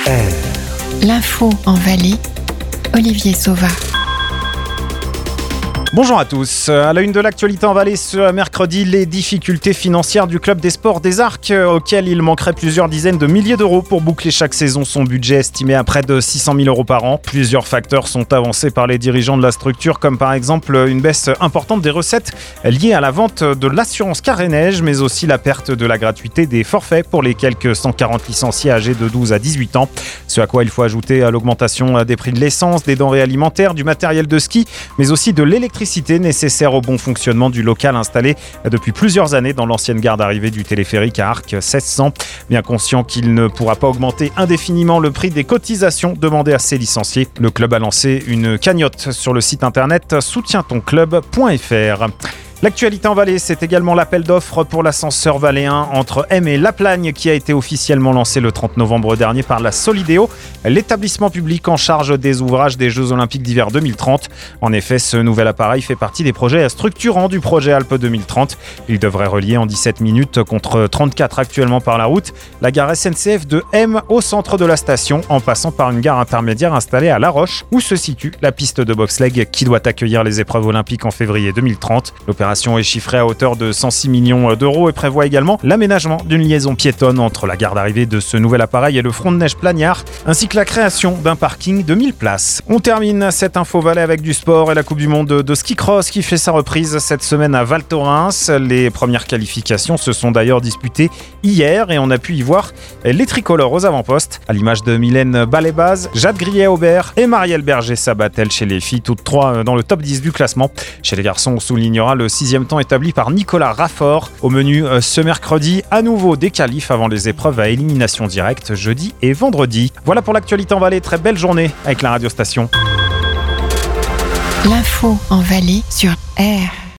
L'info en Valais, Olivier Sauva. Bonjour à tous. À la une de l'actualité en Valais ce mercredi, les difficultés financières du club des sports des Arcs, auquel il manquerait plusieurs dizaines de milliers d'euros pour boucler chaque saison son budget estimé à près de 600 000 euros par an. Plusieurs facteurs sont avancés par les dirigeants de la structure, comme par exemple une baisse importante des recettes liées à la vente de l'assurance Carré-Neige, mais aussi la perte de la gratuité des forfaits pour les quelques 140 licenciés âgés de 12 à 18 ans. Ce à quoi il faut ajouter l'augmentation des prix de l'essence, des denrées alimentaires, du matériel de ski, mais aussi de l'électricité nécessaire au bon fonctionnement du local installé depuis plusieurs années dans l'ancienne gare d'arrivée du téléphérique à Arques 1600. Bien conscient qu'il ne pourra pas augmenter indéfiniment le prix des cotisations demandées à ses licenciés, le club a lancé une cagnotte sur le site internet soutientonclub.fr. L'actualité en Valais, c'est également l'appel d'offres pour l'ascenseur valéen entre M et La Plagne qui a été officiellement lancé le 30 novembre dernier par la Solidéo, l'établissement public en charge des ouvrages des Jeux Olympiques d'hiver 2030. En effet, ce nouvel appareil fait partie des projets structurants du projet Alpes 2030. Il devrait relier en 17 minutes contre 34 actuellement par la route la gare SNCF de M au centre de la station en passant par une gare intermédiaire installée à La Roche où se situe la piste de bobsleigh qui doit accueillir les épreuves olympiques en février 2030. L'opération est chiffrée à hauteur de 106 millions d'euros et prévoit également l'aménagement d'une liaison piétonne entre la gare d'arrivée de ce nouvel appareil et le front de neige Plagnard, ainsi que la création d'un parking de 1000 places. On termine cette info Valais avec du sport et la Coupe du Monde de ski cross qui fait sa reprise cette semaine à Val Thorens. Les premières qualifications se sont d'ailleurs disputées hier et on a pu y voir les tricolores aux avant-postes, à l'image de Mylène Balébaz, Jade Grillet-Aubert et Marielle Berger-Sabatel chez les filles, toutes trois dans le top 10 du classement. Chez les garçons, on soulignera le 6e temps établi par Nicolas Raffort. Au menu ce mercredi, à nouveau des qualifs avant les épreuves à élimination directe jeudi et vendredi. Voilà pour l'actualité en Valais, très belle journée avec la radio station. L'info en Valais sur R.